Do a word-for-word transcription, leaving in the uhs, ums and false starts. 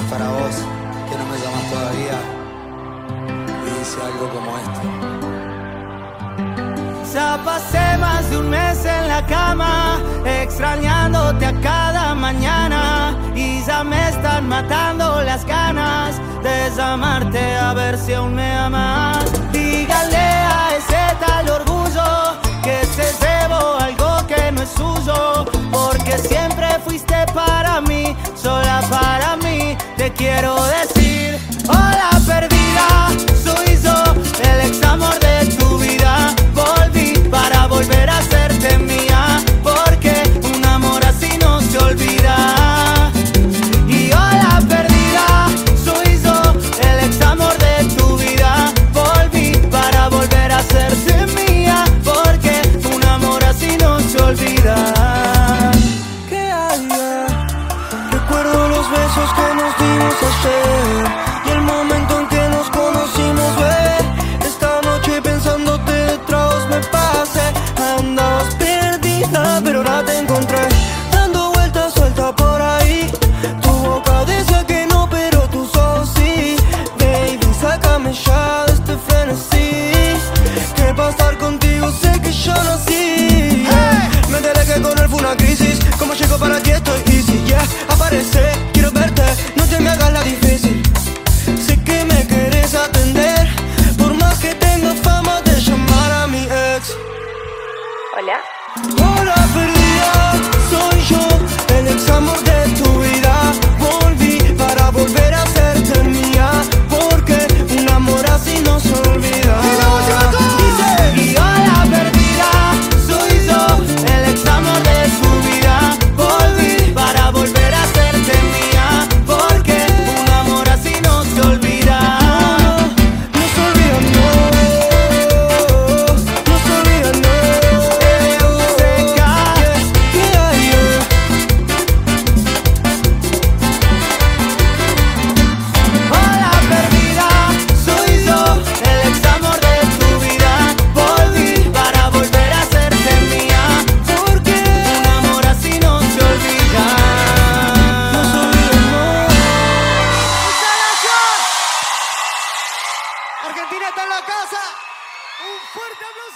es para vos, que no me llamas todavía. Y dice algo como esto. Ya pasé más de un mes en la cama, extrañándote a cada mañana, y ya me están matando las ganas de llamarte a ver si aún me amas. Dígale a ese tal orgullo que se llevó algo que no es suyo, porque siempre fuiste para mí, sola para mí. Te quiero decir, hola perdida, soy yo, el ex amor de tu vida. Volví para volver a hacerte mía, porque un amor así no se olvida. Y hola perdida, soy yo, el ex amor de tu vida. Volví para volver a hacerte mía, porque un amor así no se olvida. ¿Qué hay? Recuerdo los besos que nos dimos ayer y el momento en que nos conocimos, ver. Esta noche pensándote detrás me pasé. Andabas perdida, pero ahora te encontré, dando vueltas suelta por ahí. Tu boca decía que no, pero tus ojos sí. Baby, sácame ya de este frenesí, que para estar contigo sé que yo nací. Hey. Me enteré que con él fue una crisis. Como llego para ti estoy easy, yeah. Aparece, quiero verte, no te me hagas la difícil. Sé que me quieres atender, por más que tenga fama de llamar a mi ex. Hola. Hola perdida, soy yo, el ex amor de tu vida. Volví para volver a hacerte mía, porque un amor así no se olvida. Dice, y hola perdida, soy yo, el ex amor de tu vida. Volví para volver a hacerte mía, porque un amor así no se olvida. No se olvida, no, no se olvida, no. Hola perdida, soy yo, el ex amor de tu vida. Volví para volver a hacerte mía, porque un amor así no se olvida. No se olvida, no. Argentina está en la casa. Un fuerte aplauso.